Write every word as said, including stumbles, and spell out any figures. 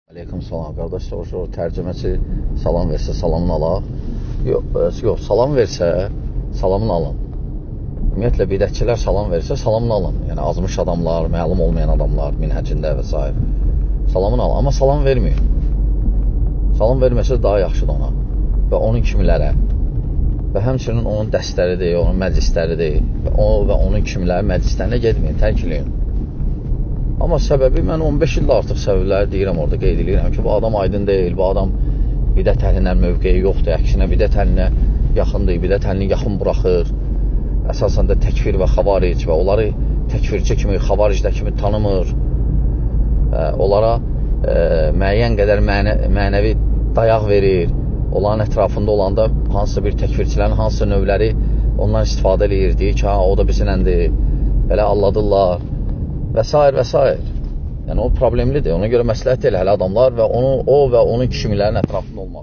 Aleyküm salam, qardaş soruşur, tərcüməçi salam versə salamını alaq. Yox, yox, salam versə salamını alın. Ümumiyyətlə, bidətçilər salam versə salamını alın. Yəni, azmış adamlar, məlum olmayan adamlar, minhəcində və s. Salamını alın, amma salam verməyin. Salam verməsə daha yaxşıdır ona və onun kimilərə və həmçinin onun dəstəridir, onun məclisləridir və, o, və onun kimiləri məclislərinə gedməyin, tərkləyin. Amma səbəbi, mən on beş ildə artıq səbəbləri deyirəm, orada qeyd edirəm ki, bu adam aydın deyil, bu adam bidət əhlinə mövqeyi yoxdur, əksinə bidət əhlinə yaxındır, bidət əhlini yaxın buraxır, əsasən də təkfir və xavaric və onları təkfirçi kimi, xavaricdə kimi tanımır, onlara e, müəyyən qədər mənə, mənəvi dayaq verir, onların ətrafında olanda hansısa bir təkfirçilərin hansısa növləri ondan istifadə edir, deyir ki, ha, o da bizimləndir, belə alladırlar və s. və s. Yəni, o problemlidir. Ona görə məsləhət deyil hələ adamlar və onu, o və onun kişilərin ətrafında olmaq.